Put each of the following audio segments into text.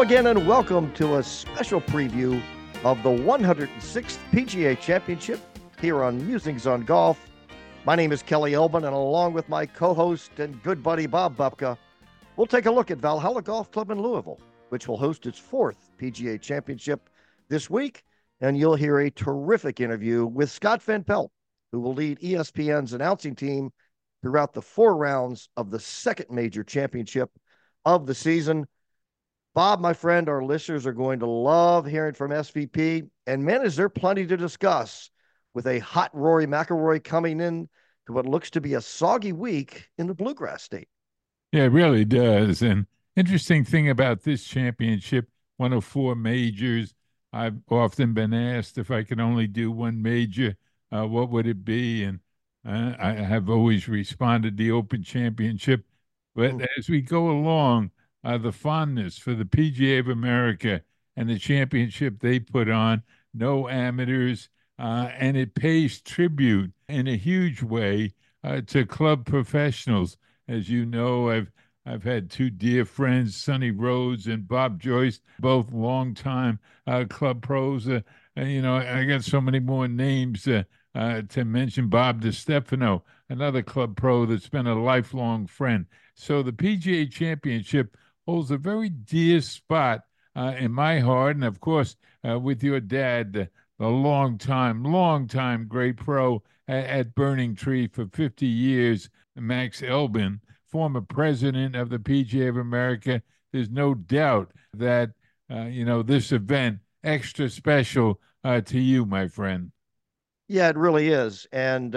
again, and welcome to a special preview of the 106th PGA Championship here on Musings on Golf. My name is Kelly Elbin, and along with my co-host and good buddy Bob Bupka, we'll take a look at Valhalla Golf Club in Louisville, which will host its fourth PGA Championship this week, and you'll hear a terrific interview with Scott Van Pelt, who will lead ESPN's announcing team throughout the 4 rounds of the second major championship of the season. Bob, my friend, our listeners are going to love hearing from SVP. And man, is there plenty to discuss with a hot Rory McIlroy coming in to what looks to be a soggy week in the Bluegrass State. Yeah, it really does. And interesting thing about this championship, 104 majors. I've often been asked if I could only do one major, what would it be? And I have always responded the Open Championship. But as we go along, the fondness for the PGA of America and the championship they put on, no amateurs, and it pays tribute in a huge way to club professionals. As you know, I've had 2 dear friends, Sonny Rhodes and Bob Joyce, both longtime club pros. I got so many more names to mention. Bob DiStefano, another club pro that's been a lifelong friend. So the PGA Championship holds a very dear spot in my heart. And of course, with your dad, the long-time great pro at Burning Tree for 50 years, Max Elbin, former president of the PGA of America, there's no doubt that, this event extra special to you, my friend. Yeah, it really is. And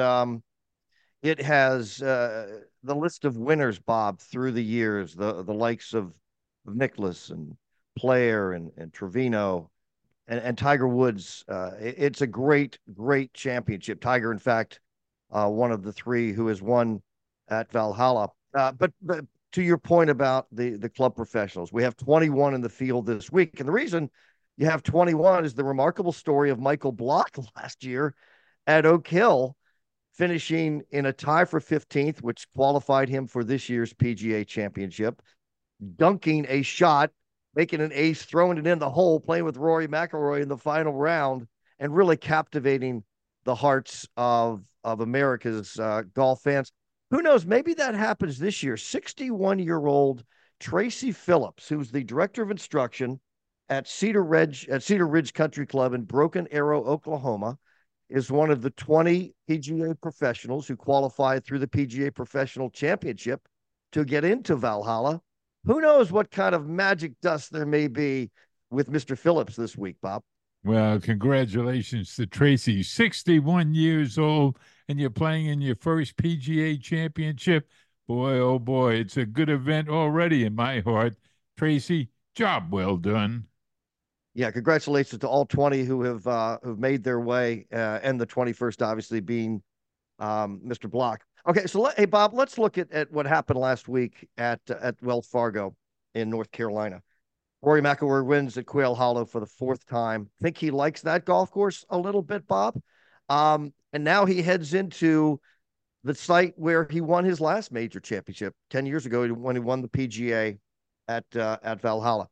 it has the list of winners, Bob, through the years, the likes of Nicklaus and Player and Trevino and Tiger Woods. It's a great championship. Tiger, in fact, one of the 3 who has won at Valhalla. But to your point about the club professionals, we have 21 in the field this week. And the reason you have 21 is the remarkable story of Michael Block last year at Oak Hill, finishing in a tie for 15th, which qualified him for this year's PGA Championship, dunking a shot, making an ace, throwing it in the hole, playing with Rory McIlroy in the final round, and really captivating the hearts of America's golf fans. Who knows? Maybe that happens this year. 61-year-old Tracy Phillips, who's the director of instruction at Cedar Ridge Country Club in Broken Arrow, Oklahoma, is one of the 20 PGA professionals who qualified through the PGA Professional Championship to get into Valhalla. Who knows what kind of magic dust there may be with Mr. Phillips this week, Bob? Well, congratulations to Tracy, 61 years old, and you're playing in your first PGA Championship. Boy, oh boy, it's a good event already in my heart. Tracy, job well done. Yeah, congratulations to all 20 who've made their way, and the 21st obviously being Mr. Block. Okay, so hey Bob, let's look at what happened last week at Wells Fargo in North Carolina. Rory McIlroy wins at Quail Hollow for the 4th time. Think he likes that golf course a little bit, Bob. And now he heads into the site where he won his last major championship 10 years ago when he won the PGA at Valhalla.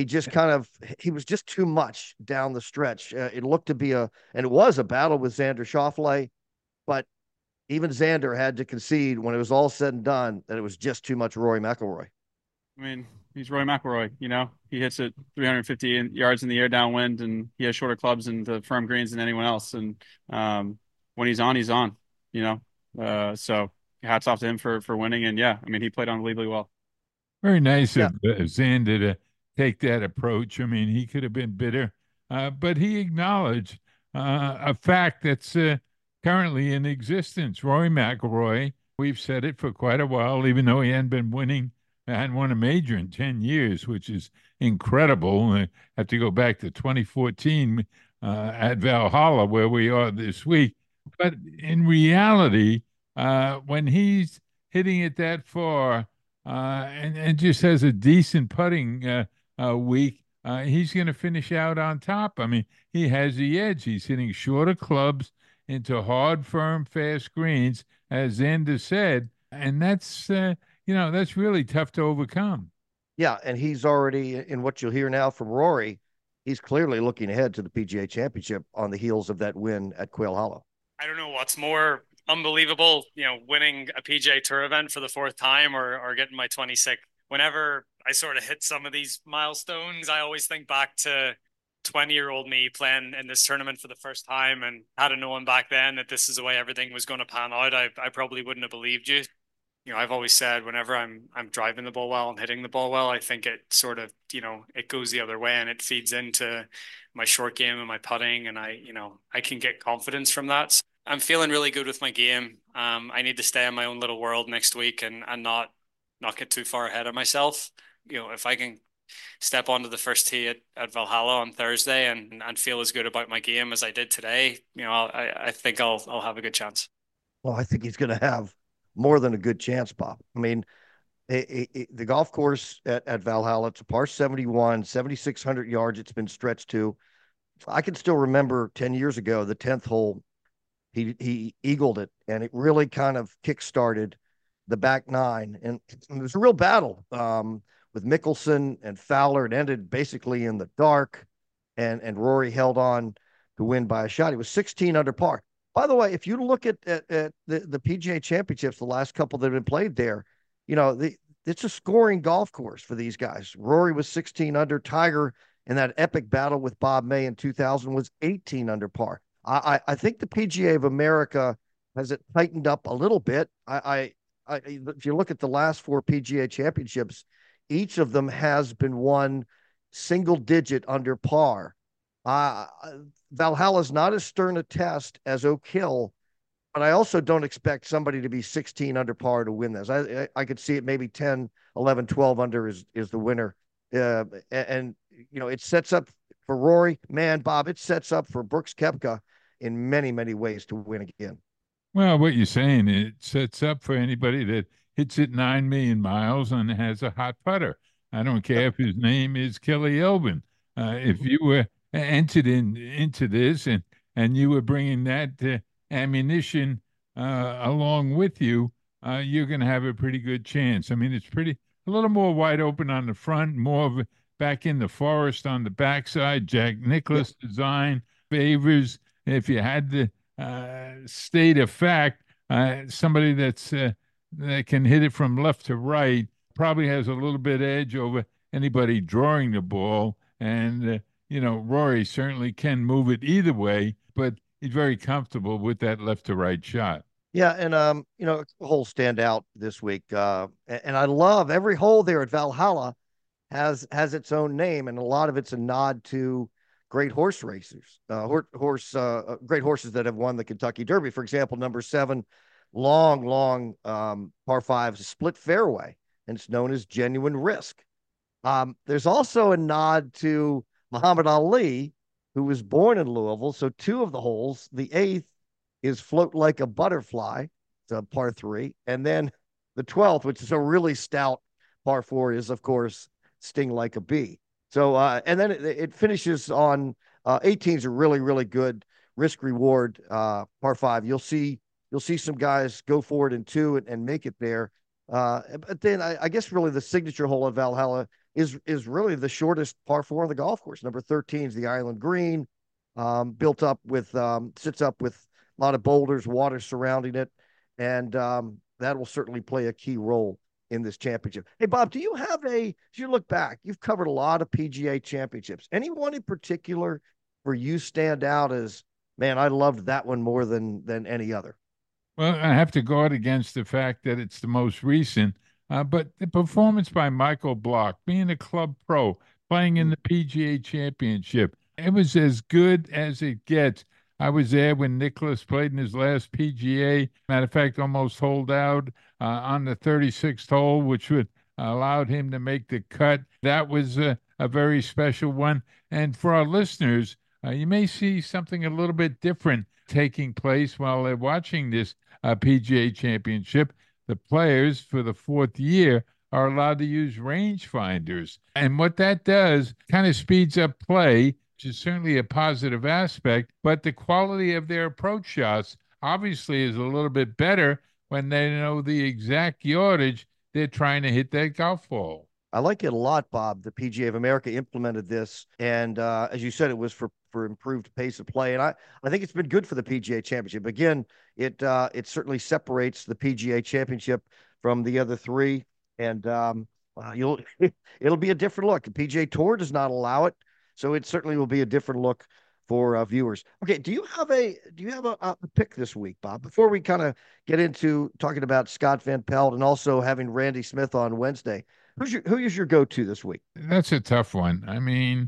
He was just too much down the stretch. It looked to be and it was a battle with Xander Schauffele, but even Xander had to concede when it was all said and done that it was just too much Rory McIlroy. I mean, he's Rory McIlroy. He hits it 350 yards in the air downwind, and he has shorter clubs and the firm greens than anyone else. And when he's on, he's on. So hats off to him for winning. And yeah, I mean, he played unbelievably well. Very nice of Xander to take that approach. I mean, he could have been bitter, but he acknowledged a fact that's currently in existence. Rory McIlroy, we've said it for quite a while, even though he hadn't been winning, hadn't won a major in 10 years, which is incredible. I have to go back to 2014 at Valhalla, where we are this week. But in reality, when he's hitting it that far and just has a decent putting week, he's going to finish out on top. I mean, he has the edge. He's hitting shorter clubs into hard, firm, fast greens, as Xander said, and that's that's really tough to overcome. Yeah, and he's already in what you'll hear now from Rory. He's clearly looking ahead to the PGA Championship on the heels of that win at Quail Hollow. I don't know what's more unbelievable, winning a PGA Tour event for the fourth time or getting my 26th. Whenever I sort of hit some of these milestones, I always think back to 20-year-old me playing in this tournament for the first time, and had I known back then that this is the way everything was going to pan out, I probably wouldn't have believed you. I've always said whenever I'm driving the ball well and hitting the ball well, I think it sort of, it goes the other way and it feeds into my short game and my putting, and I can get confidence from that. So I'm feeling really good with my game. I need to stay in my own little world next week and not get too far ahead of myself. If I can step onto the first tee at Valhalla on Thursday and feel as good about my game as I did today, I think I'll have a good chance. Well, I think he's going to have more than a good chance, Bob. I mean, the golf course at Valhalla, it's a par 71, 7,600 yards. It's been stretched to. I can still remember 10 years ago, the 10th hole, he eagled it, and it really kind of kick-started the back nine. And it was a real battle with Mickelson and Fowler. It ended basically in the dark, and Rory held on to win by a shot. He was 16 under par. By the way, if you look at the PGA Championships, the last couple that have been played there, it's a scoring golf course for these guys. Rory was 16 under. Tiger in that epic battle with Bob May in 2000 was 18 under par. I think the PGA of America has it tightened up a little bit. If you look at the last four PGA Championships, each of them has been won single digit under par. Valhalla is not as stern a test as Oak Hill, but I also don't expect somebody to be 16 under par to win this. I could see it maybe 10, 11, 12 under is the winner. And it sets up for Rory. Man, Bob, it sets up for Brooks Koepka in many, many ways to win again. Well, what you're saying, it sets up for anybody that hits it 9 million miles and has a hot putter. I don't care if his name is Kelly Elvin. If you were entered into this and you were bringing that ammunition along with you, you're going to have a pretty good chance. I mean, it's a little more wide open on the front, more of back in the forest on the backside. Jack Nicklaus design favors. If you had the state of fact, somebody that can hit it from left to right probably has a little bit edge over anybody drawing the ball. And Rory certainly can move it either way, but he's very comfortable with that left to right shot. Yeah, and holes stand out this week, and I love every hole there at Valhalla has its own name, and a lot of it's a nod to great horse racers, great horses that have won the Kentucky Derby. For example, number 7, long par 5, split fairway, and it's known as Genuine Risk. There's also a nod to Muhammad Ali, who was born in Louisville. So 2 of the holes, the 8th is Float Like a Butterfly, it's a par 3, and then the 12th, which is a really stout par 4, is of course Sting Like a Bee. So and then it finishes on 18's a really good risk reward par 5. You'll see some guys go forward in 2 and make it there. But then I guess really the signature hole at Valhalla is really the shortest par 4 on the golf course. Number 13 is the Island Green, built up with sits up with a lot of boulders, water surrounding it, and that will certainly play a key role in this championship. Hey, Bob, do you have as you look back, you've covered a lot of PGA championships. Anyone in particular where you stand out as, man, I loved that one more than any other? Well, I have to guard against the fact that it's the most recent, but the performance by Michael Block, being a club pro, playing in the PGA Championship, it was as good as it gets. I was there when Nicklaus played in his last PGA. Matter of fact, almost holed out on the 36th hole, which would allowed him to make the cut. That was a very special one. And for our listeners, you may see something a little bit different taking place while they're watching this PGA Championship. The players for the 4th year are allowed to use rangefinders. And what that does kind of speeds up play, which is certainly a positive aspect, but the quality of their approach shots obviously is a little bit better when they know the exact yardage they're trying to hit that golf ball. I like it a lot, Bob. The PGA of America implemented this, and as you said, it was for improved pace of play, and I think it's been good for the PGA Championship. Again, it certainly separates the PGA Championship from the other three, and you'll it'll be a different look. The PGA Tour does not allow it, so it certainly will be a different look for viewers. Okay, do you have a pick this week, Bob? Before we kind of get into talking about Scott Van Pelt and also having Randy Smith on Wednesday, who is your go-to this week? That's a tough one. I mean,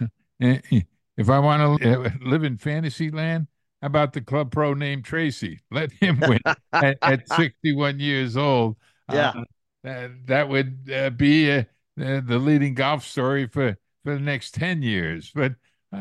if I want to live in fantasy land, how about the club pro named Tracy? Let him win at 61 years old. Yeah. That would be the leading golf story for the next 10 years. But,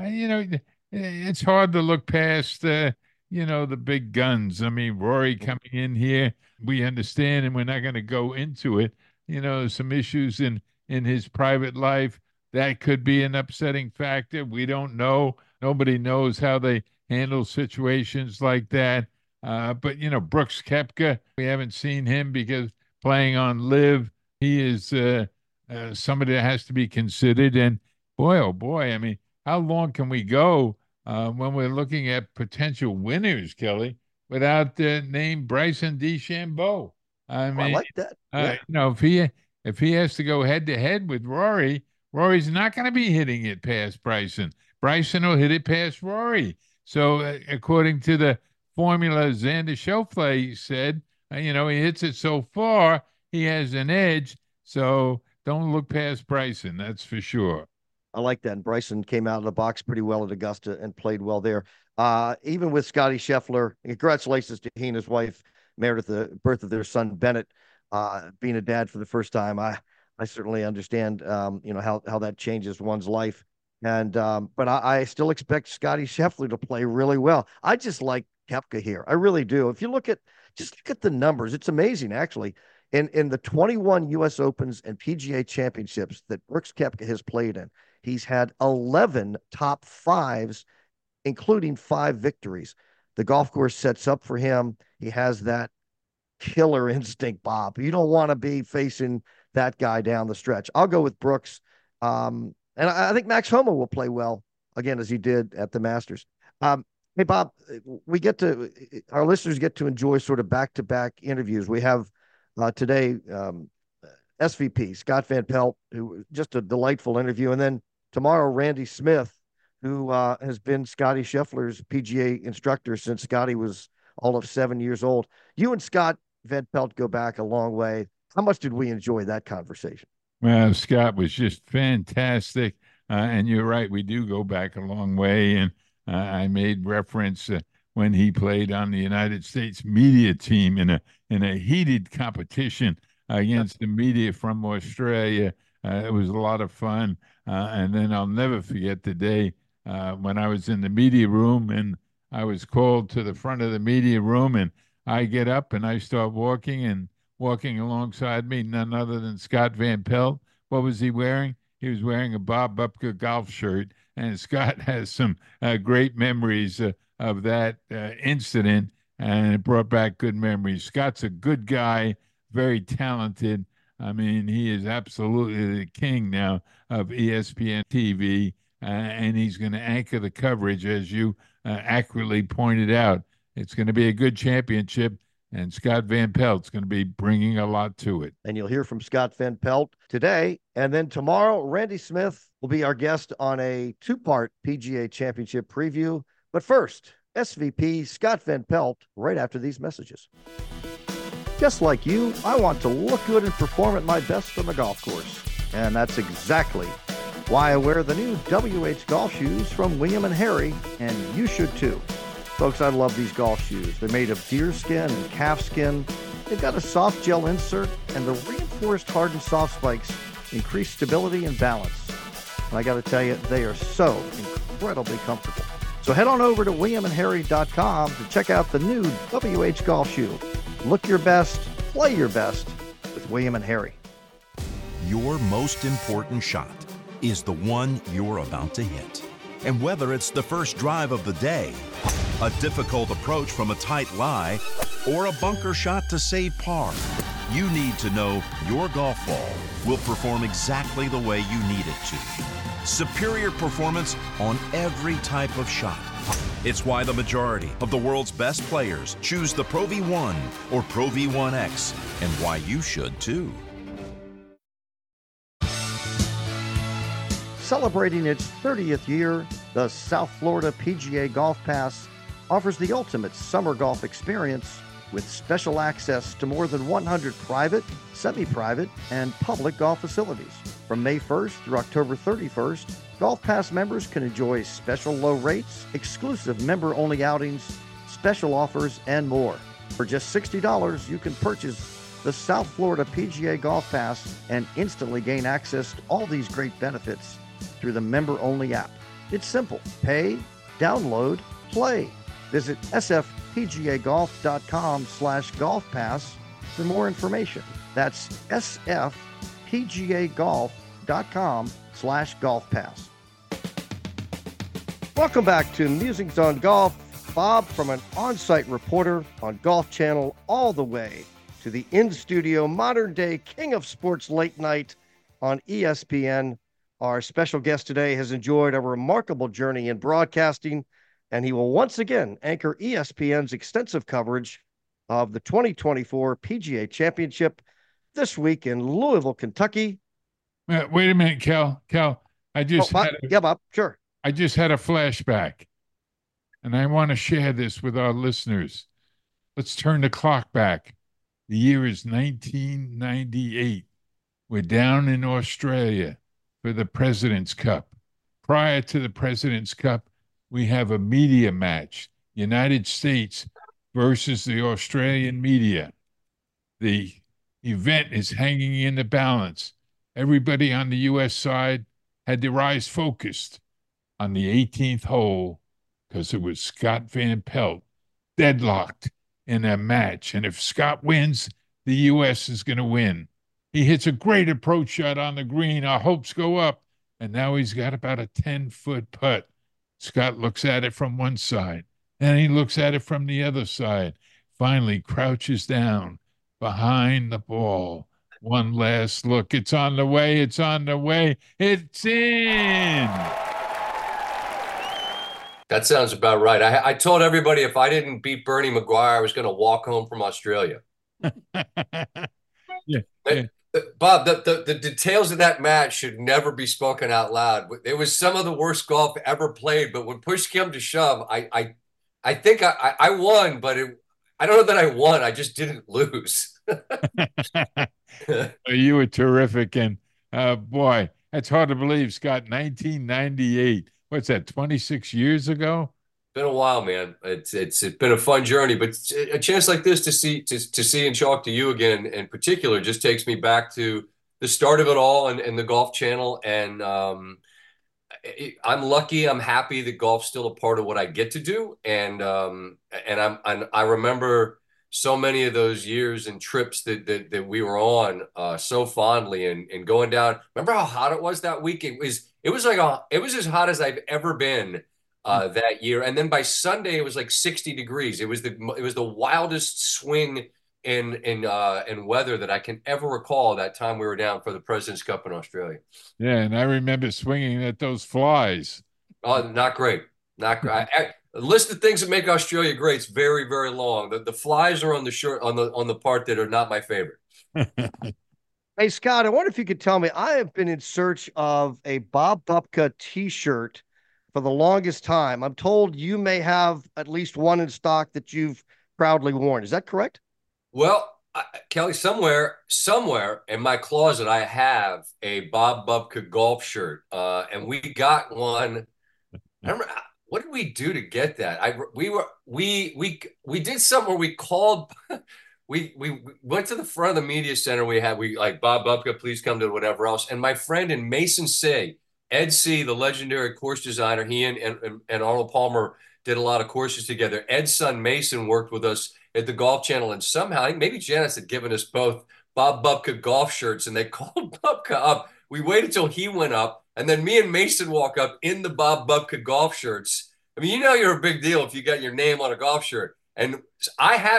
it's hard to look past, the big guns. I mean, Rory coming in here, we understand, and we're not going to go into it. Some issues in his private life that could be an upsetting factor. We don't know. Nobody knows how they handle situations like that. But Brooks Koepka, we haven't seen him because playing on live, he is somebody that has to be considered. And boy, oh boy, I mean, how long can we go when we're looking at potential winners, Kelly, without the name Bryson DeChambeau? I mean, I like that. Yeah. If he has to go head to head with Rory, Rory's not going to be hitting it past Bryson. Bryson will hit it past Rory. So according to the formula Xander Schauffele said, he hits it so far, he has an edge. So don't look past Bryson. That's for sure. I like that. And Bryson came out of the box pretty well at Augusta and played well there. Even with Scotty Scheffler, congratulations to he and his wife, Meredith, the birth of their son, Bennett, being a dad for the first time. I certainly understand, how that changes one's life. And, but I still expect Scotty Scheffler to play really well. I just like Koepka here. I really do. If you look at the numbers, it's amazing, actually. In the 21 U.S. Opens and PGA Championships that Brooks Koepka has played in, he's had 11 top fives, including 5 victories. The golf course sets up for him. He has that killer instinct, Bob. You don't want to be facing that guy down the stretch. I'll go with Brooks. And I think Max Homa will play well, again, as he did at the Masters. Hey, Bob, our listeners get to enjoy sort of back-to-back interviews. We have today SVP, Scott Van Pelt, who just a delightful interview. And then tomorrow, Randy Smith, who has been Scotty Scheffler's PGA instructor since Scotty was all of 7 years old. You and Scott Van Pelt go back a long way. How much did we enjoy that conversation? Well, Scott was just fantastic. And you're right, we do go back a long way. And I made reference when he played on the United States media team in a heated competition against the media from Australia. It was a lot of fun. And then I'll never forget the day when I was in the media room and I was called to the front of the media room, and I get up and I start walking alongside me, none other than Scott Van Pelt. What was he wearing? He was wearing a Bob Bupka golf shirt, and Scott has some great memories of that incident, and it brought back good memories. Scott's a good guy, very talented. I mean, he is absolutely the king now of ESPN TV, and he's going to anchor the coverage, as you accurately pointed out. It's going to be a good championship, and Scott Van Pelt's going to be bringing a lot to it. And you'll hear from Scott Van Pelt today. And then tomorrow, Randy Smith will be our guest on a 2-part PGA Championship preview. But first, SVP Scott Van Pelt right after these messages. Just like you, I want to look good and perform at my best on the golf course. And that's exactly why I wear the new WH golf shoes from William & Harry, and you should too. Folks, I love these golf shoes. They're made of deer skin and calf skin. They've got a soft gel insert, and the reinforced hardened soft spikes increase stability and balance. And I got to tell you, they are so incredibly comfortable. So head on over to WilliamandHarry.com to check out the new WH golf shoe. Look your best, play your best with William & Harry. Your most important shot is the one you're about to hit. And whether it's the first drive of the day, a difficult approach from a tight lie, or a bunker shot to save par, you need to know your golf ball will perform exactly the way you need it to. Superior performance on every type of shot. It's why the majority of the world's best players choose the Pro V1 or Pro V1X, and why you should too. Celebrating its 30th year, the South Florida PGA Golf Pass offers the ultimate summer golf experience with special access to more than 100 private, semi-private, and public golf facilities. From May 1st through October 31st, Golf Pass members can enjoy special low rates, exclusive member-only outings, special offers, and more. For just $60, you can purchase the South Florida PGA Golf Pass and instantly gain access to all these great benefits through the member-only app. It's simple. Pay, download, play. Visit sfpgagolf.com/golf pass for more information. That's sfpgagolf.com/golf pass. Welcome back to Musings on Golf. Bob, from an on-site reporter on Golf Channel all the way to the in-studio modern-day king of sports late night on ESPN. Our special guest today has enjoyed a remarkable journey in broadcasting, and he will once again anchor ESPN's extensive coverage of the 2024 PGA Championship this week in Louisville, Kentucky. Wait a minute, Cal. I just Bob, sure. I just had a flashback, and I want to share this with our listeners. Let's turn the clock back. The year is 1998. We're down in Australia for the President's Cup. Prior to the President's Cup, we have a media match, United States versus the Australian media. The event is hanging in the balance. Everybody on the U.S. side had their eyes focused on the 18th hole because it was Scott Van Pelt deadlocked in a match. And if Scott wins, the U.S. is going to win. He hits a great approach shot on the green. Our hopes go up. And now he's got about a 10-foot putt. Scott looks at it from one side, and he looks at it from the other side. Finally crouches down behind the ball. One last look. It's on the way. It's on the way. It's in. That sounds about right. I told everybody if I didn't beat Bernie McGuire, I was going to walk home from Australia. Yeah. Bob, the details of that match should never be spoken out loud. It was some of the worst golf ever played, but when push came to shove, I think I won, but I don't know that I won. I just didn't lose. You were terrific, and boy, that's hard to believe, Scott. 1998. What's that? 26 years ago. Been a while, man. It's been a fun journey, but a chance like this to see and talk to you again in particular just takes me back to the start of it all and the Golf Channel. And I'm lucky. I'm happy that golf's still a part of what I get to do. And I remember so many of those years and trips that we were on so fondly and going down. Remember how hot it was that week? It was as hot as I've ever been. That year, and then by Sunday it was like 60 degrees. It was the wildest swing in weather that I can ever recall. That time we were down for the President's Cup in Australia. Yeah, and I remember swinging at those flies. Oh, not great, not great. The list of things that make Australia great is very, very long. The flies are on the part that are not my favorite. Hey, Scott, I wonder if you could tell me. I have been in search of a Bob Bubka T-shirt for the longest time. I'm told you may have at least one in stock that you've proudly worn. Is that correct? Well, Kelly, somewhere in my closet, I have a Bob Bubka golf shirt, and we got one. I remember, what did we do to get that? We did something where we called. We went to the front of the media center. We like Bob Bubka, please come to whatever else. And my friend in Mason Say, Ed C., the legendary course designer, he and Arnold Palmer did a lot of courses together. Ed's son, Mason, worked with us at the Golf Channel, and somehow, maybe Janice had given us both Bob Bubka golf shirts, and they called Bubka up. We waited till he went up, and then me and Mason walk up in the Bob Bubka golf shirts. I mean, you're a big deal if you got your name on a golf shirt. And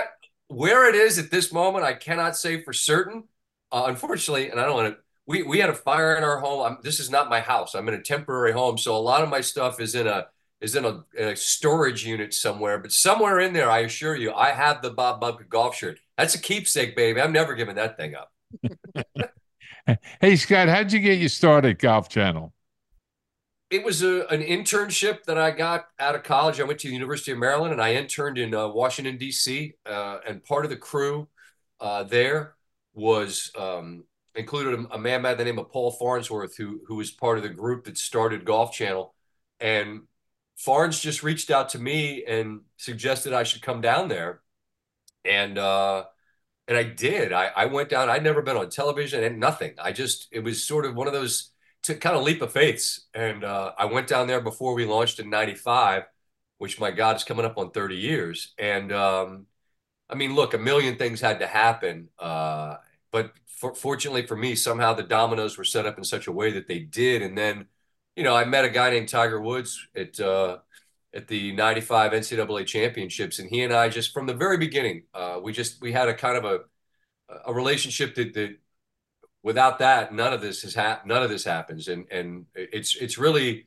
Where it is at this moment, I cannot say for certain. Unfortunately, and I don't want to. We had a fire in our home. This is not my house. I'm in a temporary home, so a lot of my stuff is in a storage unit somewhere. But somewhere in there, I assure you, I have the Bob Bubka golf shirt. That's a keepsake, baby. I'm never giving that thing up. Hey, Scott, how'd you get your start at Golf Channel? It was an internship that I got out of college. I went to the University of Maryland and I interned in Washington, D.C. And part of the crew there was included a man by the name of Paul Farnsworth, who was part of the group that started Golf Channel. And Farns just reached out to me and suggested I should come down there. And I did. I went down. I'd never been on television and nothing. It was sort of one of those to kind of leap of faiths. And I went down there before we launched in '95, which, my God, is coming up on 30 years. And I mean, look, a million things had to happen. But fortunately for me, somehow the dominoes were set up in such a way that they did. And then, I met a guy named Tiger Woods at the '95 NCAA championships. And he and I just, from the very beginning, we had a kind of a relationship that without that, none of this happens. And it's really,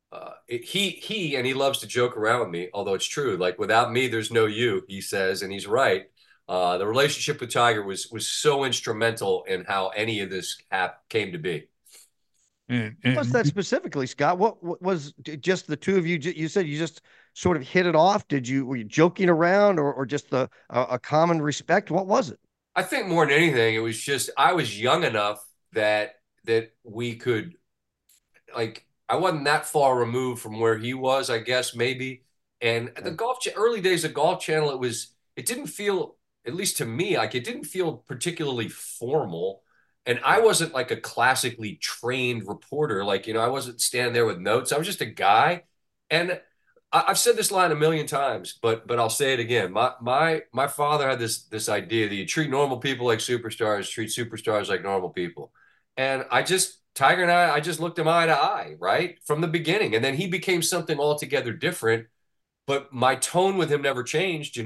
he loves to joke around with me, although it's true. Like, without me, there's no you, he says, and he's right. The relationship with Tiger was so instrumental in how any of this came to be. And What's that specifically, Scott? What was just the two of you? You said you just sort of hit it off. Were you joking around, or just a common respect? What was it? I think more than anything, it was just I was young enough that we could, like, I wasn't that far removed from where he was, I guess, maybe. And the early days of Golf Channel, it didn't feel, at least to me, like, it didn't feel particularly formal. And I wasn't like a classically trained reporter. Like, I wasn't standing there with notes. I was just a guy. And I've said this line a million times, but I'll say it again. My father had this idea that you treat normal people like superstars, treat superstars like normal people. And Tiger and I just looked him eye to eye, right? From the beginning. And then he became something altogether different. But my tone with him never changed.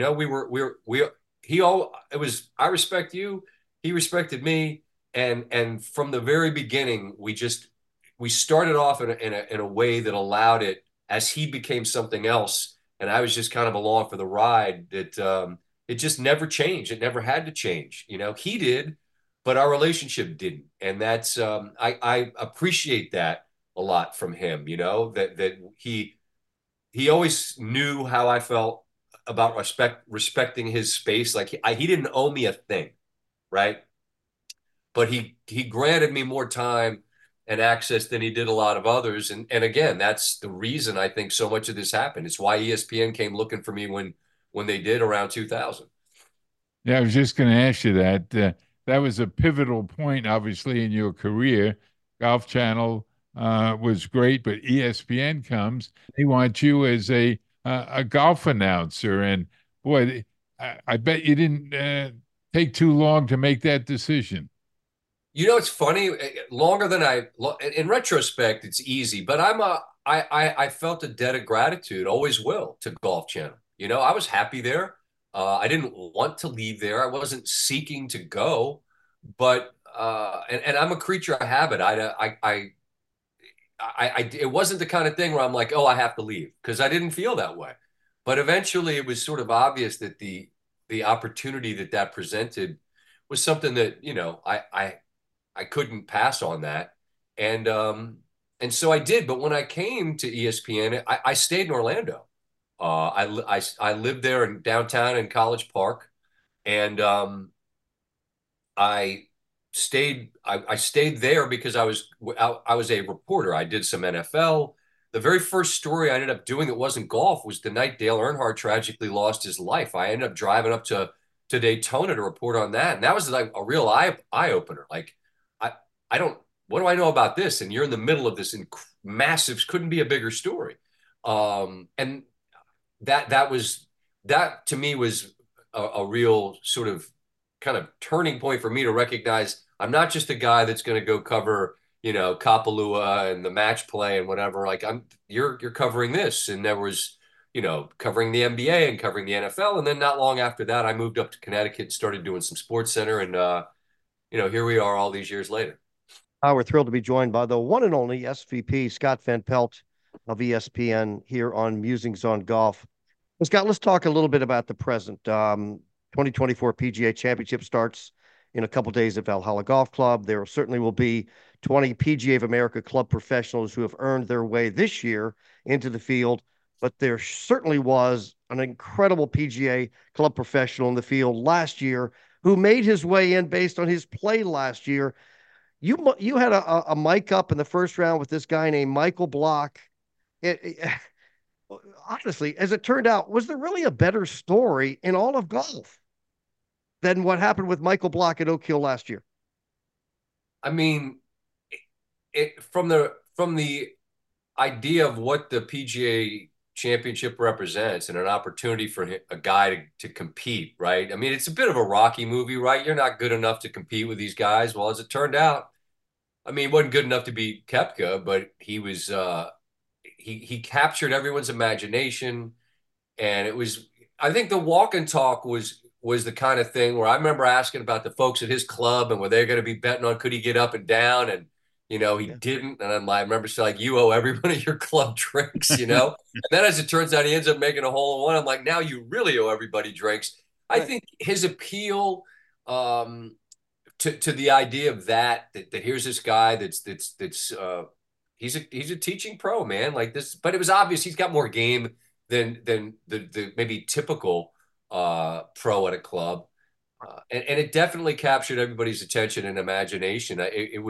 I respect you. He respected me. And from the very beginning, we started off in a way that allowed it, as he became something else, and I was just kind of along for the ride, that it just never changed. It never had to change. He did, but our relationship didn't. And that's I appreciate that a lot from him, that he always knew how I felt about respecting his space. Like, he didn't owe me a thing, right? But he granted me more time and access than he did a lot of others. And again, that's the reason I think so much of this happened. It's why ESPN came looking for me when they did around 2000. Yeah, I was just going to ask you that. That was a pivotal point, obviously, in your career. Golf Channel was great, but ESPN comes. They want you as a golf announcer. And boy, I bet you didn't take too long to make that decision. It's funny. Longer than in retrospect, it's easy, but I felt a debt of gratitude, always will, to Golf Channel. I was happy there. I didn't want to leave there. I wasn't seeking to go, but and I'm a creature of habit. It wasn't the kind of thing where I'm like, oh, I have to leave, because I didn't feel that way. But eventually, it was sort of obvious that the opportunity that presented was something that I couldn't pass on that. And so I did. But when I came to ESPN, I stayed in Orlando. I lived there in downtown in College Park. And I stayed there because I was a reporter. I did some NFL. The very first story I ended up doing that wasn't golf was the night Dale Earnhardt tragically lost his life. I ended up driving up to Daytona to report on that. And that was like a real eye opener. Like, what do I know about this? And you're in the middle of this massive, couldn't be a bigger story. And that to me was a real sort of kind of turning point for me to recognize I'm not just a guy that's going to go cover, Kapalua and the match play and whatever. Like, you're covering this. And there was covering the NBA and covering the NFL. And then not long after that, I moved up to Connecticut and started doing some Sports Center. And, here we are all these years later. We're thrilled to be joined by the one and only SVP, Scott Van Pelt of ESPN here on Musings on Golf. Well, Scott, let's talk a little bit about the present. 2024 PGA Championship starts in a couple days at Valhalla Golf Club. There certainly will be 20 PGA of America club professionals who have earned their way this year into the field, but there certainly was an incredible PGA club professional in the field last year who made his way in based on his play last year. You had a mic up in the first round with this guy named Michael Block. Honestly, as it turned out, was there really a better story in all of golf than what happened with Michael Block at Oak Hill last year? I mean, from the idea of what the PGA Championship represents and an opportunity for a guy to compete, right? I mean, it's a bit of a Rocky movie, right? You're not good enough to compete with these guys. Well, as it turned out, I mean, he wasn't good enough to beat Koepka, but he was he captured everyone's imagination, and I think the walk and talk was the kind of thing where I remember asking about the folks at his club and were they going to be betting on could he get up and down, and he didn't. And I remember saying, like, you owe everyone at your club drinks, And then as it turns out, he ends up making a hole in one. I'm like, now you really owe everybody drinks. I think his appeal to the idea of that here's this guy that's he's a teaching pro, man, like this, but it was obvious he's got more game than the maybe typical pro at a club. And it definitely captured everybody's attention and imagination.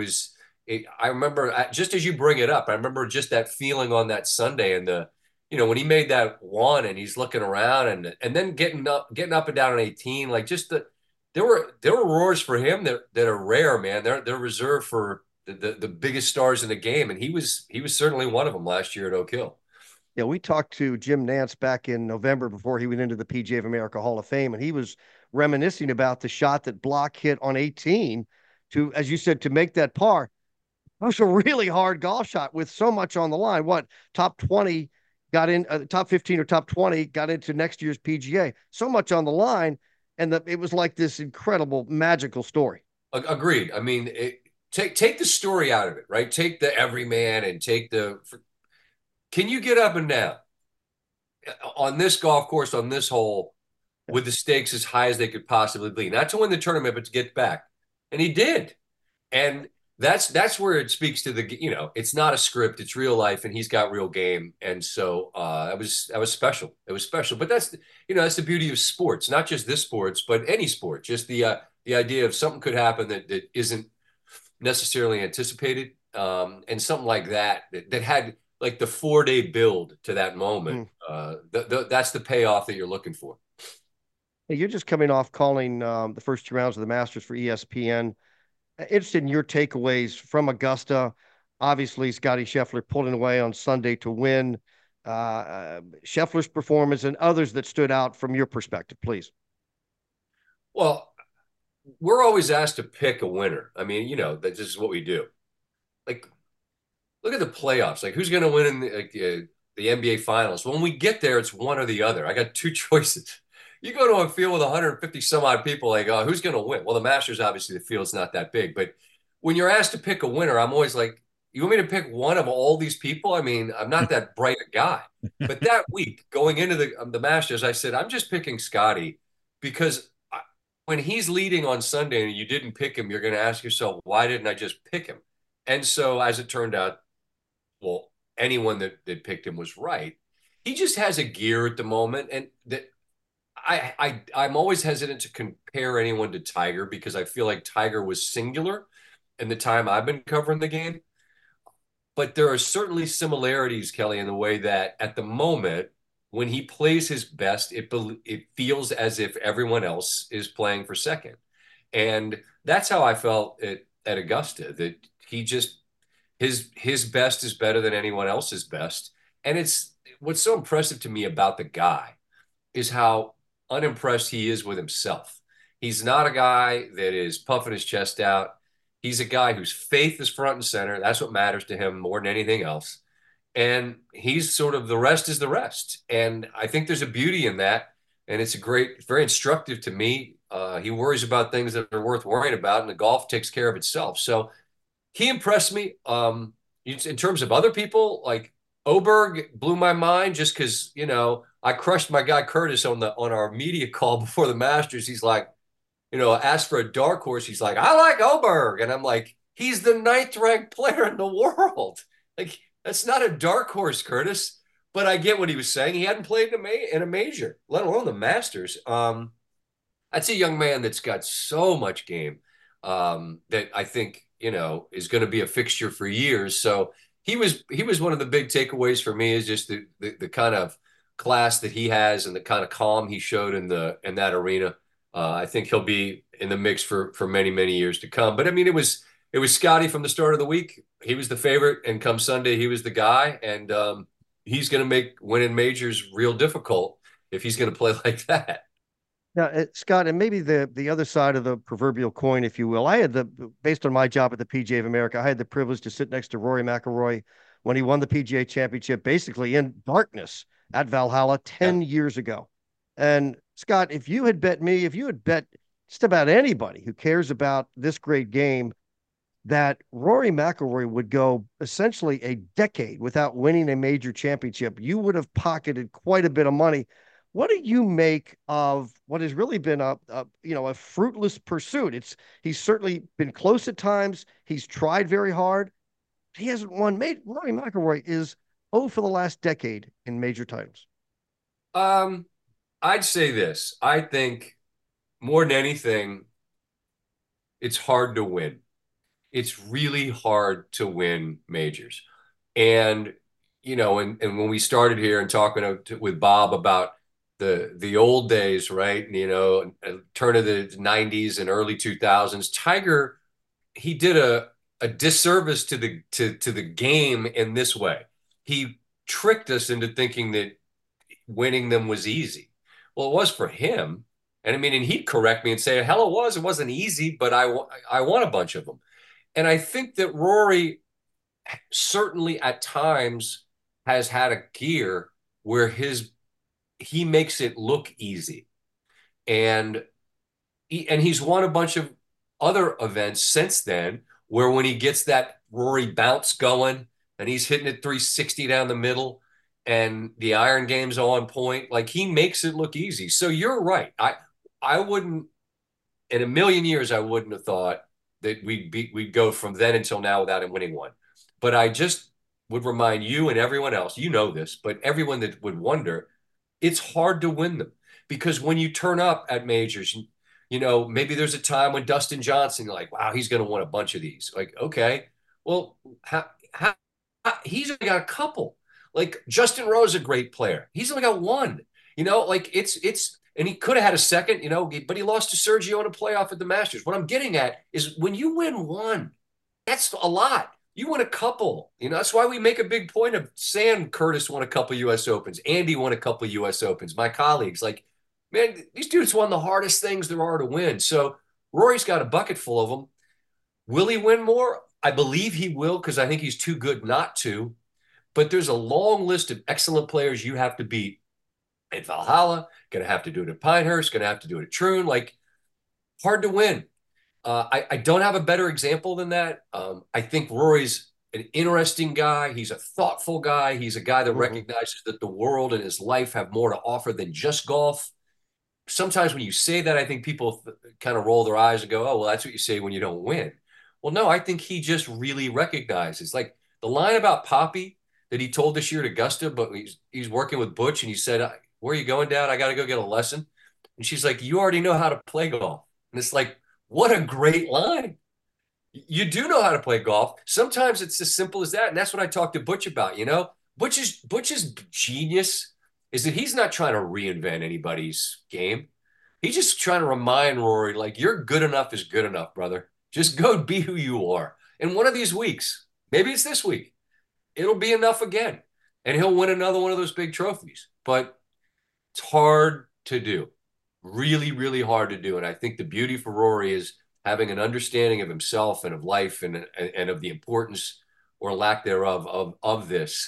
I remember, just as you bring it up, I remember just that feeling on that Sunday and when he made that one and he's looking around and then getting up and down on 18, like just there were roars for him that are rare, man. They're reserved for the biggest stars in the game, and he was certainly one of them last year at Oak Hill. Yeah, we talked to Jim Nance back in November before he went into the PGA of America Hall of Fame, and he was reminiscing about the shot that Block hit on 18 to, as you said, to make that par. It was a really hard golf shot with so much on the line. What, top 20 got in, top 15 or top 20 got into next year's PGA. So much on the line, and it was like this incredible, magical story. Agreed. I mean, take the story out of it, right? Take the everyman and can you get up and down on this golf course, on this hole, with the stakes as high as they could possibly be? Not to win the tournament, but to get back. And he did. And that's where it speaks to it's not a script, it's real life, and he's got real game. And so that was special. It was special. But that's the beauty of sports, not just this sports, but any sport. Just the idea of something could happen that isn't necessarily anticipated, and something like that had like the 4-day build to that moment. That's the payoff that you're looking for. Hey, you're just coming off calling the first 2 rounds of the Masters for ESPN. Interested in your takeaways from Augusta. Obviously, Scottie Scheffler pulling away on Sunday to win. Scheffler's performance and others that stood out from your perspective, please. Well, we're always asked to pick a winner. I mean, that this is what we do. Like, look at the playoffs. Like, who's going to win in the NBA Finals? When we get there, it's one or the other. I got 2 choices. You go to a field with 150 some odd people, like, oh, who's going to win? Well, the Masters, obviously, the field's not that big. But when you're asked to pick a winner, I'm always like, you want me to pick one of all these people? I mean, I'm not that bright a guy. But that week, going into the Masters, I said, I'm just picking Scottie because when he's leading on Sunday and you didn't pick him, you're going to ask yourself, why didn't I just pick him? And so, as it turned out, well, anyone that picked him was right. He just has a gear at the moment, and that I'm always hesitant to compare anyone to Tiger because I feel like Tiger was singular in the time I've been covering the game. But there are certainly similarities, Kelly, in the way that at the moment, when he plays his best, it feels as if everyone else is playing for second. And that's how I felt at Augusta, that he just, his best is better than anyone else's best. And it's what's so impressive to me about the guy is how unimpressed he is with himself. He's not a guy that is puffing his chest out. He's a guy whose faith is front and center. That's what matters to him more than anything else. and he's sort of the rest is the rest. And I think there's a beauty in that. And it's very instructive to me. He worries about things that are worth worrying about, and the golf takes care of itself. So he impressed me. In terms of other people, like Oberg blew my mind just because, I crushed my guy Curtis on our media call before the Masters. He's like, asked for a dark horse. He's like, I like Oberg. And I'm like, he's the 9th ranked player in the world. Like, that's not a dark horse, Curtis. But I get what he was saying. He hadn't played in a major, let alone the Masters. That's a young man that's got so much game that I think, is going to be a fixture for years. So he was one of the big takeaways for me, is just the kind of class that he has and the kind of calm he showed in that arena. I think he'll be in the mix for many, many years to come. But I mean, it was Scotty from the start of the week. He was the favorite, and come Sunday, he was the guy. And he's going to make winning majors real difficult if he's going to play like that. Now, Scott, and maybe the other side of the proverbial coin, if you will, based on my job at the PGA of America, I had the privilege to sit next to Rory McIlroy when he won the PGA Championship, basically in darkness at Valhalla 10 years ago. And Scott, if you had bet just about anybody who cares about this great game, that Rory McIlroy would go essentially a decade without winning a major championship, you would have pocketed quite a bit of money. What do you make of what has really been a fruitless pursuit? He's certainly been close at times. He's tried very hard. He hasn't won. Rory McIlroy is 0 for the last decade in major titles. I'd say this. I think more than anything, it's hard to win. It's really hard to win majors. And, and when we started here and talking with Bob about the old days, right? Turn of the 90s and early 2000s, Tiger, he did a disservice to the game in this way. He tricked us into thinking that winning them was easy. Well, it was for him. And he'd correct me and say, hell, it wasn't easy, but I won a bunch of them. And I think that Rory certainly at times has had a gear where he makes it look easy. And he's won a bunch of other events since then, where when he gets that Rory bounce going and he's hitting it 360 down the middle and the iron game's on point, like, he makes it look easy. So you're right. I wouldn't, in a million years, I wouldn't have thought that we'd go from then until now without him winning one. But I just would remind you and everyone else, this, but everyone that would wonder, it's hard to win them, because when you turn up at majors, maybe there's a time when Dustin Johnson, you're like, wow, he's going to win a bunch of these. Like, okay, well, he's only got a couple. Like, Justin Rose, a great player. He's only got one. And he could have had a second, but he lost to Sergio in a playoff at the Masters. What I'm getting at is, when you win one, that's a lot. You win a couple. That's why we make a big point of saying Curtis won a couple U.S. Opens. Andy won a couple U.S. Opens. My colleagues, like, man, these dudes won the hardest things there are to win. So Rory's got a bucket full of them. Will he win more? I believe he will, because I think he's too good not to. But there's a long list of excellent players you have to beat at Valhalla, going to have to do it at Pinehurst, going to have to do it at Troon. Like, hard to win. I don't have a better example than that. I think Rory's an interesting guy. He's a thoughtful guy. He's a guy that recognizes that the world and his life have more to offer than just golf. Sometimes when you say that, I think people kind of roll their eyes and go, oh, well, that's what you say when you don't win. Well, no, I think he just really recognizes, like, the line about Poppy that he told this year at Augusta, but he's working with Butch, and he said, where are you going, Dad? I got to go get a lesson. And she's like, you already know how to play golf. And it's like, what a great line. You do know how to play golf. Sometimes it's as simple as that. And that's what I talked to Butch about, Butch's genius is that he's not trying to reinvent anybody's game. He's just trying to remind Rory, like, you're good enough is good enough, brother. Just go be who you are. And one of these weeks, maybe it's this week, it'll be enough again. And he'll win another one of those big trophies. But it's hard to do. Really, really hard to do. And I think the beauty for Rory is having an understanding of himself and of life and of the importance or lack thereof of this,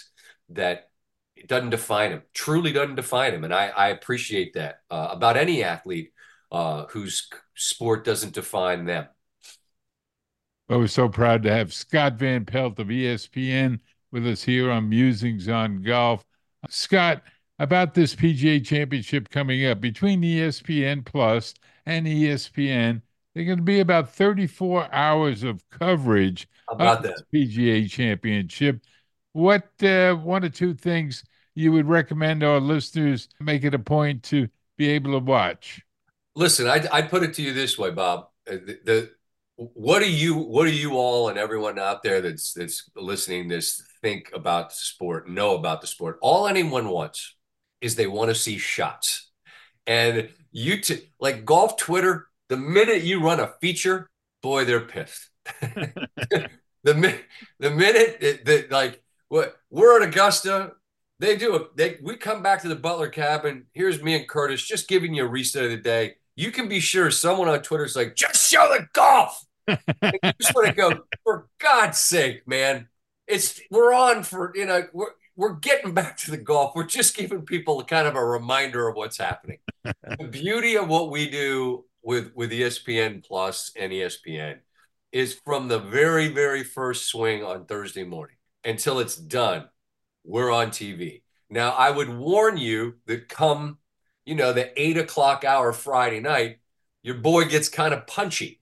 that it doesn't define him, truly doesn't define him. And I appreciate that about any athlete whose sport doesn't define them. Well, we're so proud to have Scott Van Pelt of ESPN with us here on Musings on Golf. Scott, about this PGA Championship coming up, between ESPN Plus and ESPN, there are going to be about 34 hours of coverage about of this PGA Championship. What one or two things you would recommend our listeners make it a point to be able to watch? Listen, I put it to you this way, Bob. What do you all and everyone out there that's listening this think about the sport, know about the sport? All anyone wants is they want to see shots. And like golf Twitter, the minute you run a feature, boy, they're pissed. the minute that like we're at Augusta, we come back to the Butler cabin. Here's me and Curtis just giving you a reset of the day. You can be sure someone on Twitter is like, just show the golf. I just want to go, for God's sake, man. We're on for, we're getting back to the golf. We're just giving people kind of a reminder of what's happening. The beauty of what we do with ESPN Plus and ESPN is from the very, very first swing on Thursday morning until it's done, we're on TV. Now, I would warn you that come, the 8 o'clock hour Friday night, your boy gets kind of punchy.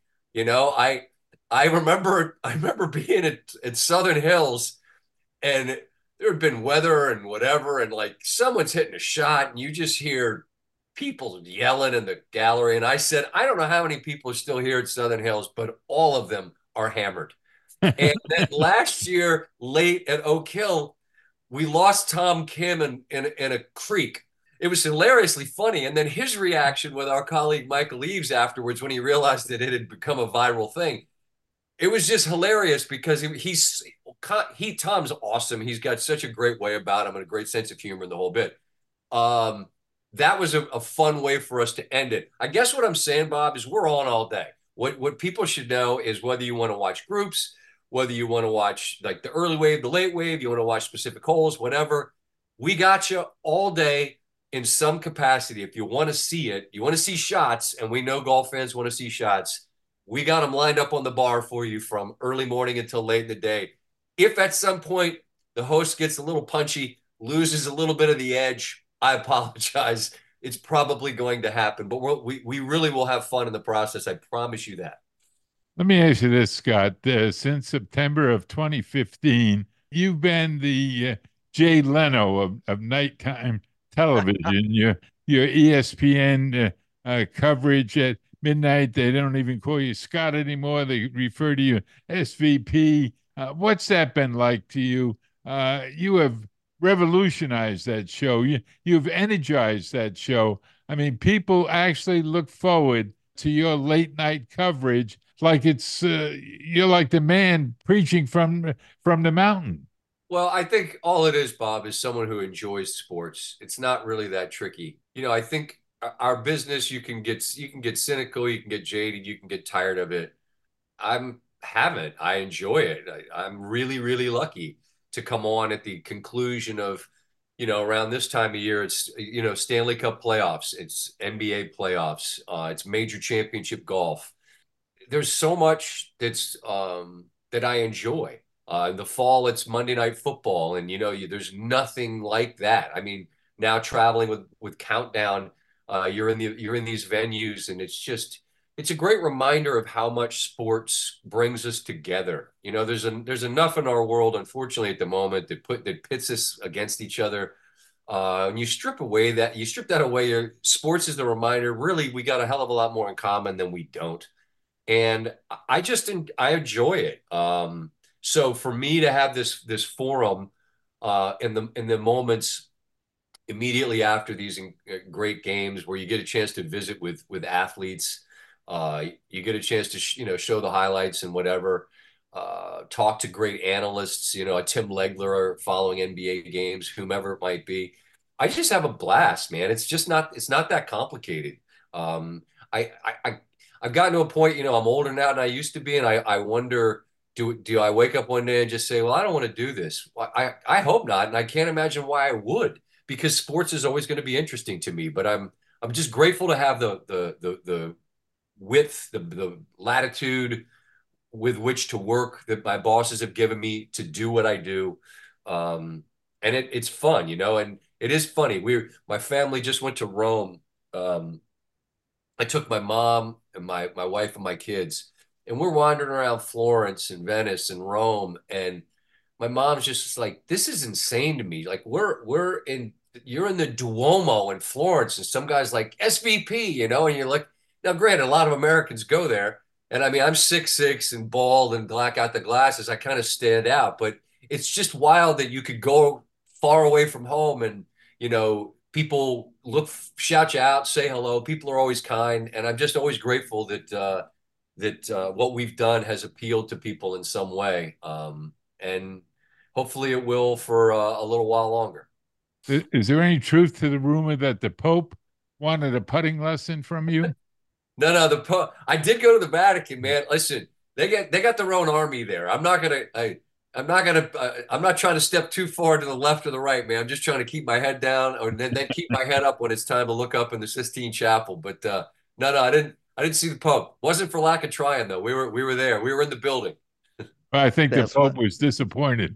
I remember being at Southern Hills, and there had been weather and whatever, and like someone's hitting a shot, and you just hear people yelling in the gallery. And I said, I don't know how many people are still here at Southern Hills, but all of them are hammered. And then last year, late at Oak Hill, we lost Tom Kim in a creek. It was hilariously funny. And then his reaction with our colleague Michael Eaves afterwards, when he realized that it had become a viral thing, it was just hilarious because Tom's awesome. He's got such a great way about him and a great sense of humor in the whole bit. That was a fun way for us to end it. I guess what I'm saying, Bob, is we're on all day. What people should know is whether you want to watch groups, whether you want to watch like the early wave, the late wave, you want to watch specific holes, whatever, we got you all day in some capacity. If you want to see it, you want to see shots, and we know golf fans want to see shots, we got them lined up on the bar for you from early morning until late in the day. If at some point the host gets a little punchy, loses a little bit of the edge, I apologize. It's probably going to happen, but we really will have fun in the process. I promise you that. Let me ask you this, Scott. Since September of 2015, you've been the Jay Leno of nighttime television. your ESPN coverage at midnight, they don't even call you Scott anymore. They refer to you SVP. What's that been like to you? You have revolutionized that show. You've energized that show. I mean, people actually look forward to your late night coverage like it's you're like the man preaching from the mountain. Well, I think all it is, Bob, is someone who enjoys sports. It's not really that tricky. I think our business, you can get cynical, you can get jaded, you can get tired of it. I enjoy it. I'm really, really lucky to come on at the conclusion of, around this time of year. It's, Stanley Cup playoffs, it's NBA playoffs, it's major championship golf. There's so much that I enjoy. In the fall, it's Monday Night Football, and there's nothing like that. I mean, now traveling with Countdown, you're in these venues, and it's a great reminder of how much sports brings us together. There's enough in our world, unfortunately, at the moment that pits us against each other. And you strip that away. Sports is the reminder. Really, we got a hell of a lot more in common than we don't. And I enjoy it. So for me to have this forum in the moments immediately after these great games where you get a chance to visit with athletes, you get a chance to show the highlights and whatever, talk to great analysts, a Tim Legler following NBA games, whomever it might be. I just have a blast, man. It's not that complicated. I've gotten to a point, I'm older now than I used to be, and I wonder, do I wake up one day and just say, well, I don't want to do this? I hope not, and I can't imagine why I would, because sports is always going to be interesting to me. But I'm just grateful to have the width, the latitude with which to work that my bosses have given me to do what I do. And it's fun, and it is funny. My family just went to Rome. I took my mom and my wife and my kids, and we're wandering around Florence and Venice and Rome. And my mom's just like, this is insane to me. Like you're in the Duomo in Florence, and some guy's like SVP, and you're like, now granted, a lot of Americans go there. And I mean, I'm 6'6" and bald and black out the glasses. I kind of stand out, but it's just wild that you could go far away from home and, people shout you out, say hello. People are always kind. And I'm just always grateful that what we've done has appealed to people in some way. And hopefully it will for a little while longer. Is there any truth to the rumor that the Pope wanted a putting lesson from you? No. I did go to the Vatican, man. Listen, they got their own army there. I'm not trying to step too far to the left or the right, man. I'm just trying to keep my head down, or then keep my head up when it's time to look up in the Sistine Chapel. But no, I didn't see the Pope. Wasn't for lack of trying though. We were there. We were in the building. I think the Pope was disappointed.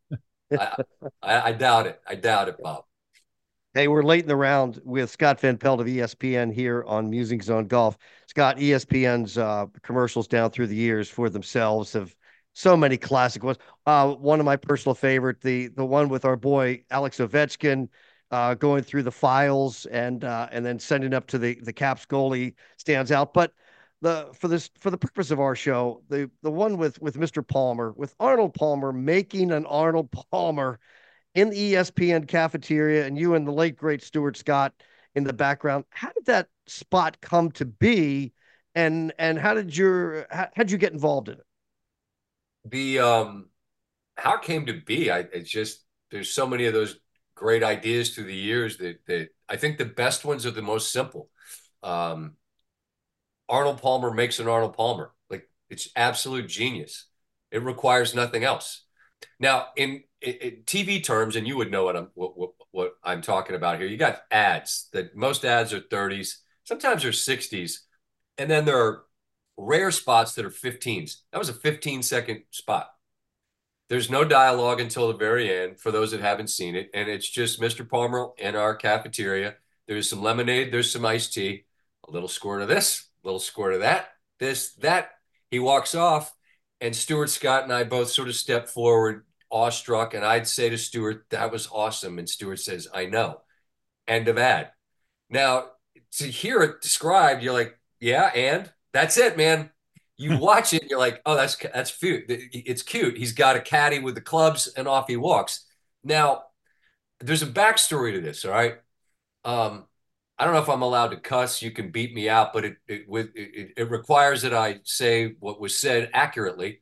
I doubt it. I doubt it, Bob. Hey, we're late in the round with Scott Van Pelt of ESPN here on Musing Zone Golf. Scott, ESPN's commercials down through the years for themselves have so many classic ones. One of my personal favorite, the one with our boy Alex Ovechkin going through the files and then sending up to the Caps goalie stands out. But for the purpose of our show, the one with Mr. Palmer, with Arnold Palmer making an Arnold Palmer in the ESPN cafeteria, and you and the late great Stuart Scott in the background. How did that spot come to be, and how'd you get involved in it? How it came to be, it's just there's so many of those great ideas through the years that I think the best ones are the most simple. Arnold Palmer makes an Arnold Palmer. Like, it's absolute genius. It requires nothing else. Now, in TV terms, and you would know what I'm talking about here, you got ads. That most ads are 30s, sometimes they're 60s, and then there are rare spots that are 15s. That was a 15-second spot. There's no dialogue until the very end for those that haven't seen it, and it's just Mr. Palmer in our cafeteria. There's some lemonade, there's some iced tea, a little squirt of this, a little squirt of that, this, that. He walks off, and Stuart Scott and I both sort of step forward, awestruck, and I'd say to Stuart, that was awesome. And Stuart says, I know. End of ad. Now, to hear it described, you're like, yeah, and that's it, man. You watch it, and you're like, oh, that's cute. It's cute. He's got a caddy with the clubs, and off he walks. Now, there's a backstory to this, all right? I don't know if I'm allowed to cuss. You can beat me out, but it requires that I say what was said accurately.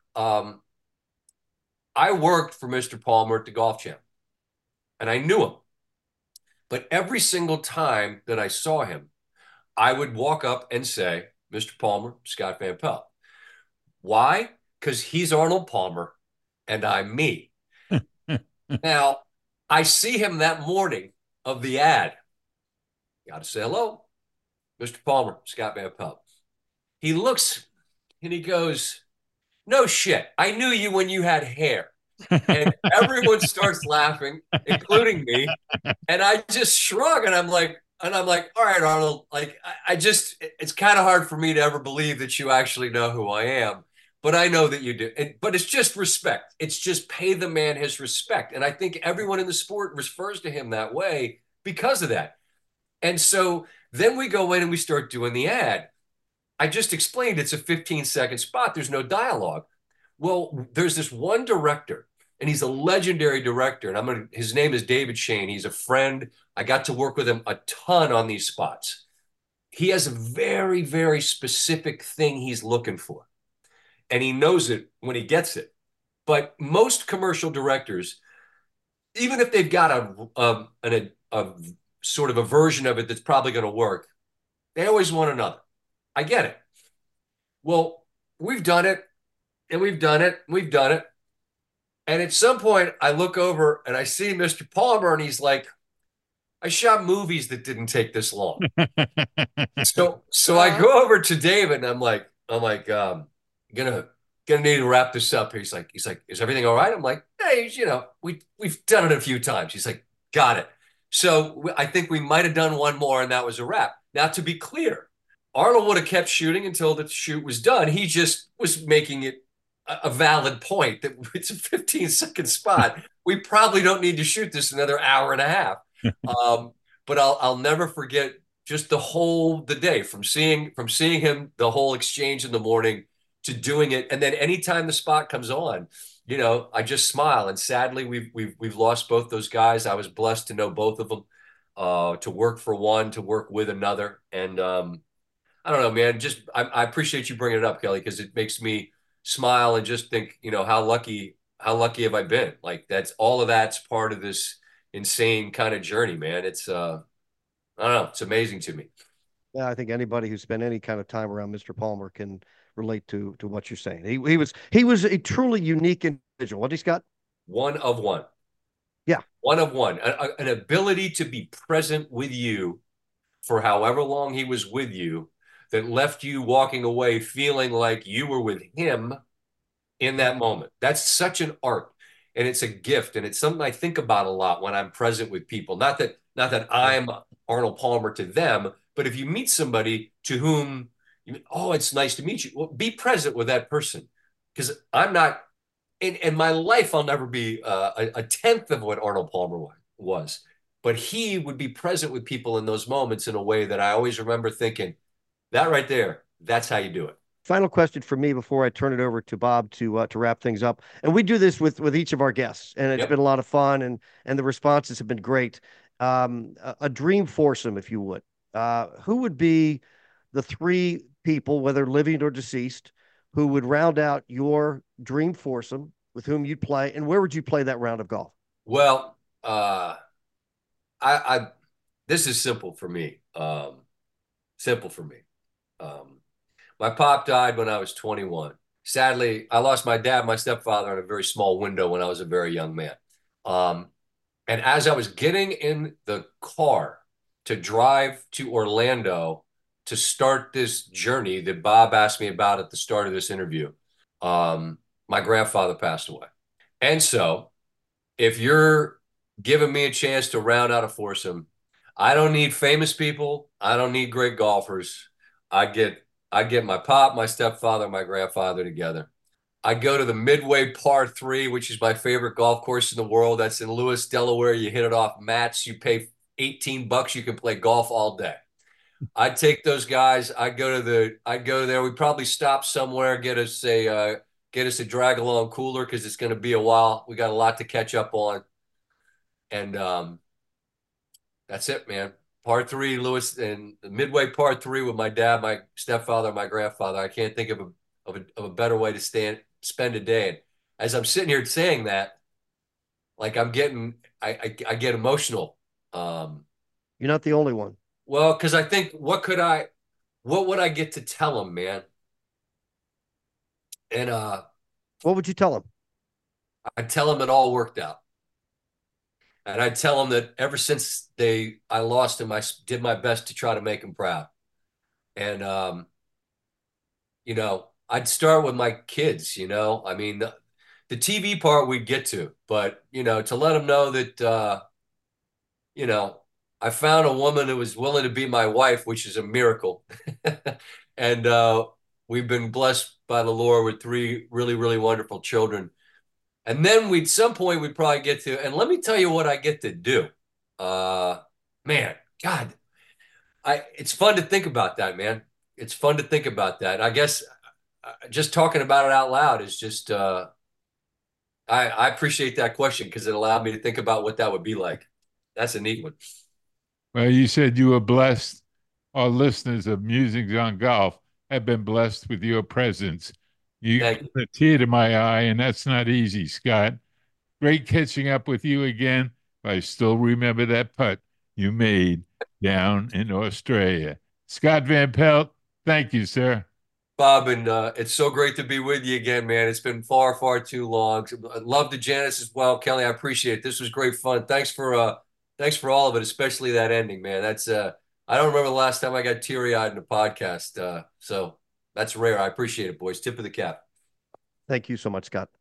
I worked for Mr. Palmer at the Golf Channel, and I knew him. But every single time that I saw him, I would walk up and say, Mr. Palmer, Scott Van Pelt. Why? Because he's Arnold Palmer, and I'm me. Now, I see him that morning of the ad. Got to say hello, Mr. Palmer, Scott Van Pelt. He looks and he goes, no shit. I knew you when you had hair. And everyone starts laughing, including me. And I just shrug, and I'm like, all right, Arnold, like, it's kind of hard for me to ever believe that you actually know who I am, but I know that you do. But it's just respect. It's just pay the man his respect. And I think everyone in the sport refers to him that way because of that. And so then we go in and we start doing the ad. I just explained it's a 15-second spot. There's no dialogue. Well, there's this one director, and he's a legendary director. And his name is David Shane. He's a friend. I got to work with him a ton on these spots. He has a very, very specific thing he's looking for. And he knows it when he gets it. But most commercial directors, even if they've got a sort of a version of it that's probably going to work, they always want another. I get it. Well, we've done it and we've done it. We've done it. And at some point, I look over and I see Mr. Palmer, and he's like, I shot movies that didn't take this long. So I go over to David and gonna need to wrap this up. He's like, is everything all right? I'm like, hey, we've done it a few times. He's like, got it. So I think we might have done one more, and that was a wrap. Now, to be clear, Arnold would have kept shooting until the shoot was done. He just was making it a valid point that it's a 15-second spot. We probably don't need to shoot this another hour and a half. But I'll never forget just the day from seeing him, the whole exchange in the morning, to doing it, and then anytime the spot comes on, I just smile. And sadly, we've lost both those guys. I was blessed to know both of them, to work for one, to work with another, and I don't know, man. Just I appreciate you bringing it up, Kelly, because it makes me smile and just think, how lucky have I been? Like that's part of this insane kind of journey, man. It's I don't know, it's amazing to me. Yeah, I think anybody who spent any kind of time around Mr. Palmer can relate to what you're saying. He was a truly unique individual. What, he Scott? One of one. Yeah. One of one. An ability to be present with you for however long he was with you, that left you walking away feeling like you were with him in that moment. That's such an art, and it's a gift, and it's something I think about a lot when I'm present with people. Not that I'm Arnold Palmer to them, but if you meet somebody to whom it's nice to meet you, well, be present with that person, because I'm not in my life. I'll never be a tenth of what Arnold Palmer was, but he would be present with people in those moments in a way that I always remember thinking, that right there, that's how you do it. Final question for me before I turn it over to Bob to wrap things up. And we do this with each of our guests, and it's been a lot of fun, and the responses have been great. A dream foursome, if you would. Who would be the three people, whether living or deceased, who would round out your dream foursome with whom you'd play, and where would you play that round of golf? Well, this is simple for me. Simple for me. My pop died when I was 21. Sadly, I lost my dad, my stepfather, in a very small window when I was a very young man. And as I was getting in the car to drive to Orlando to start this journey that Bob asked me about at the start of this interview, my grandfather passed away. And so if you're giving me a chance to round out a foursome, I don't need famous people. I don't need great golfers. I get my pop, my stepfather, my grandfather together. I go to the Midway Par 3, which is my favorite golf course in the world. That's in Lewis, Delaware. You hit it off mats. You pay $18. You can play golf all day. I'd take those guys. I'd go there. We'd probably stop somewhere, get us a drag along cooler, because it's going to be a while. We got a lot to catch up on. And that's it, man. Par 3, Lewis, and the Midway Par 3 with my dad, my stepfather, my grandfather. I can't think of a better way to spend a day. And as I'm sitting here saying that, like I get emotional. You're not the only one. Well, because I think, what would I get to tell them, man? And what would you tell them? I'd tell them it all worked out. And I'd tell them that ever since I lost him, I did my best to try to make him proud. And, I'd start with my kids, I mean, the TV part we'd get to, but, to let them know that, I found a woman who was willing to be my wife, which is a miracle. And we've been blessed by the Lord with 3 really, really wonderful children. And then some point we'd probably get to, and let me tell you what I get to do. Man, God, it's fun to think about that, man. It's fun to think about that. I guess just talking about it out loud is just, I appreciate that question, because it allowed me to think about what that would be like. That's a neat one. Well, you said you were blessed. Our listeners of Musings on Golf have been blessed with your presence. You put a tear to my eye, and that's not easy, Scott. Great catching up with you again. I still remember that putt you made down in Australia. Scott Van Pelt, thank you, sir. Bob, and it's so great to be with you again, man. It's been far, far too long. I love the Janice as well, Kelly. I appreciate it. This was great fun. Thanks for all of it, especially that ending, man. That's I don't remember the last time I got teary-eyed in a podcast. So that's rare. I appreciate it, boys. Tip of the cap. Thank you so much, Scott.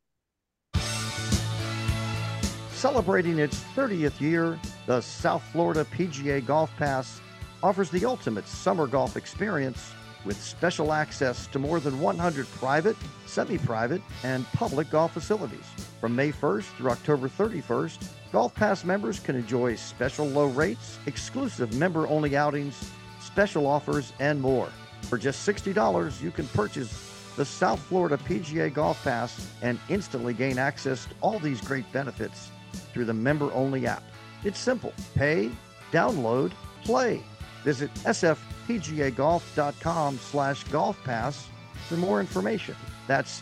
Celebrating its 30th year, the South Florida PGA Golf Pass offers the ultimate summer golf experience with special access to more than 100 private, semi-private, and public golf facilities. From May 1st through October 31st, Golf Pass members can enjoy special low rates, exclusive member-only outings, special offers, and more. For just $60, you can purchase the South Florida PGA Golf Pass and instantly gain access to all these great benefits through the member-only app. It's simple. Pay, download, play. Visit sfpgagolf.com/golf pass for more information. That's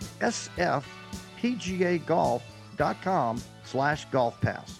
sfpgagolf.com/golf pass.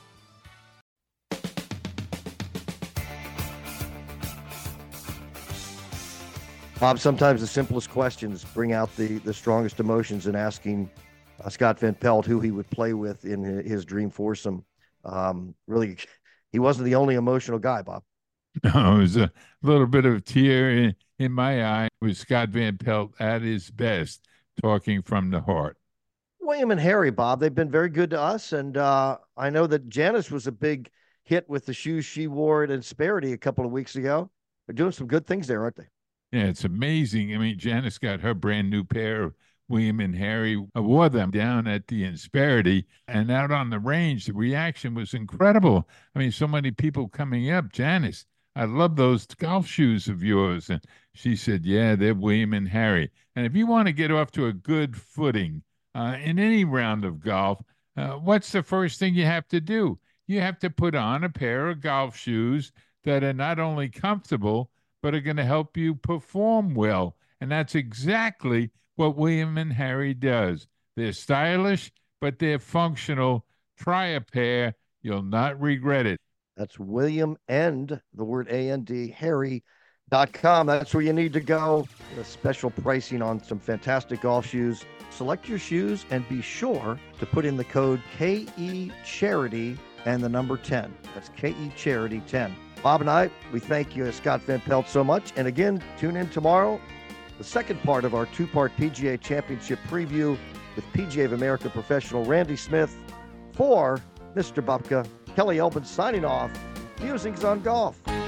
Bob, sometimes the simplest questions bring out the strongest emotions in asking Scott Van Pelt who he would play with in his dream foursome. Really, he wasn't the only emotional guy, Bob. No, it was a little bit of a tear in my eye. It was Scott Van Pelt at his best, talking from the heart. William and Harry, Bob, they've been very good to us. And I know that Janice was a big hit with the shoes she wore at Insperity a couple of weeks ago. They're doing some good things there, aren't they? Yeah, it's amazing. I mean, Janice got her brand new pair of William and Harry. I wore them down at the Insperity, and out on the range, the reaction was incredible. I mean, so many people coming up. Janice, I love those golf shoes of yours. And she said, yeah, they're William and Harry. And if you want to get off to a good footing in any round of golf, what's the first thing you have to do? You have to put on a pair of golf shoes that are not only comfortable, but are going to help you perform well. And that's exactly what William and Harry does. They're stylish, but they're functional. Try a pair. You'll not regret it. That's William and the word A-N-D, Harry.com. That's where you need to go. A special pricing on some fantastic golf shoes. Select your shoes and be sure to put in the code KE-CHARITY and the number 10. That's KE-CHARITY 10. Bob and I, we thank you, Scott Van Pelt, so much. And again, tune in tomorrow, the second part of our two-part PGA Championship preview with PGA of America professional Randy Smith. For Mr. Bubka, Kelly Elbin signing off. Musings on Golf.